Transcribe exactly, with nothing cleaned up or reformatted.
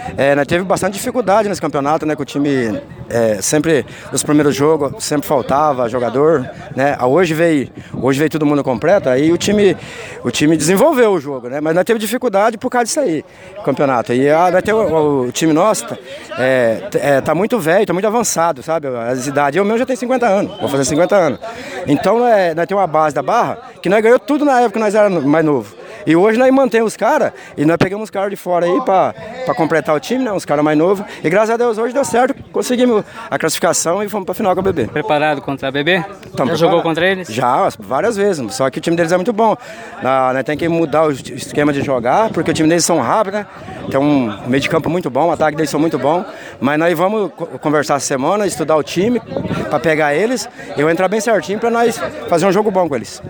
É, nós teve bastante dificuldade nesse campeonato, né? Que o time é, sempre, nos primeiros jogos, sempre faltava jogador, né? Hoje veio, hoje veio todo mundo completo, aí o time, o time desenvolveu o jogo, né? Mas nós teve dificuldade por causa disso aí, o campeonato. E a, nós teve, o, o time nosso tá, é, é, tá muito velho, tá muito avançado, sabe? As idades. Eu mesmo já tenho cinquenta anos, vou fazer cinquenta anos. Então é, nós temos uma base da Barra que nós ganhamos tudo na época que nós éramos mais novos. E hoje nós mantemos os caras, e nós pegamos os caras de fora aí para completar o time, né? Uns caras mais novos. E graças a Deus hoje deu certo, conseguimos a classificação e fomos para a final com a B B. Preparado contra a B B? Tamo Já jogou contra eles? Já, várias vezes. Só que o time deles é muito bom. Na, nós temos que mudar o esquema de jogar, porque o time deles são rápidos, né? Tem um meio de campo muito bom, o ataque deles são muito bom. Mas nós vamos conversar essa semana, estudar o time para pegar eles. Eu entrar bem certinho para nós fazer um jogo bom com eles.